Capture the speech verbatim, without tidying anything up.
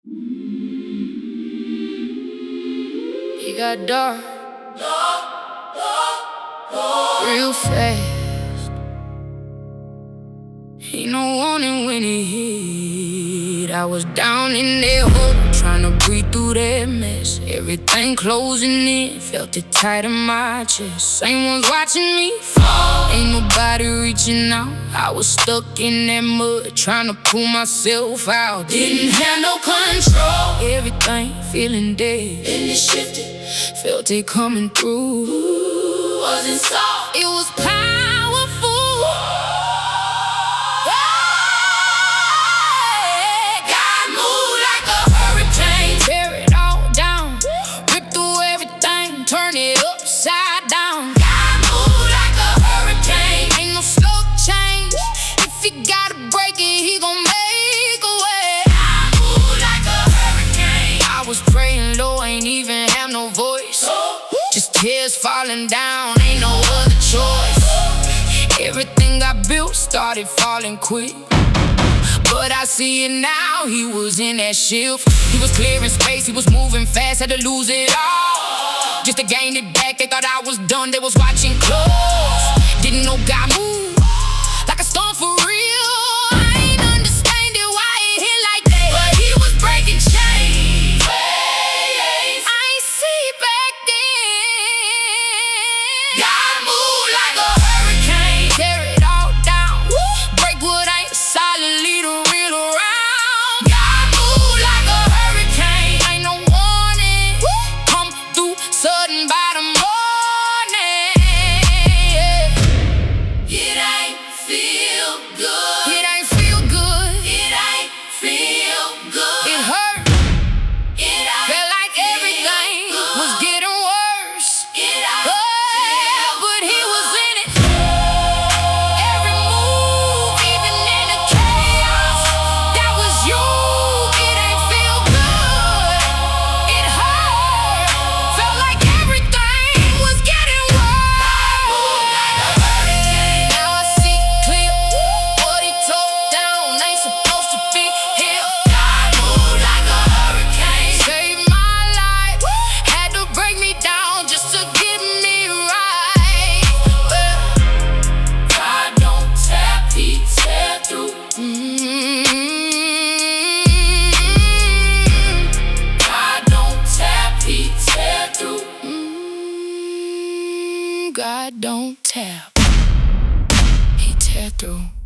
It got dark real fast. Ain't no warning when it hit. I was down in that hole, trying to breathe through that mess. Everything closing in, felt it tight in my chest. Same ones watching me fall, ain't nobody reaching out. I was stuck in that mud, trying to pull myself out. Didn't have no control, everything feeling dead. Then it shifted, felt it coming through. Wasn't soft, it was powerful. God moved like a hurricane, tear it all down, rip through everything, turn it upside down. God moved like a hurricane, ain't no slow change. If he gotta break it, he gon' make a way. God moved like a hurricane. I was praying low, ain't even have no voice, just tears falling down, ain't no other choice. Everything I built started falling quick, but I see it now, he was in that shift. He was clearing space, he was moving fast, had to lose it all just to gain it back. They thought I was done, they was watching close. Didn't know God moved like a storm for real. I ain't understand it, why it hit like that, but he was breaking chains. I ain't see it back then. God moved like a hurricane, tear it all down, break what ain't solid, lead a real around. God moved like a hurricane, ain't no warning, come through sudden by the morning. It ain't feel good, it ain't feel good, it ain't feel good. It hurt, it ain't felt like everything was getting worse. It ain't oh, but he was in it. Every move, even in the chaos, that was you. It ain't feel good, it hurt, felt like everything was getting worse. Now I see clear, what he tore down ain't supposed to be here. God moved like a hurricane, saved my life, had to break me down just to get me right. Well, God don't tap, he tear through. Mm-hmm. God don't tap, he tear through. Mm-hmm. God don't tap, he tear through.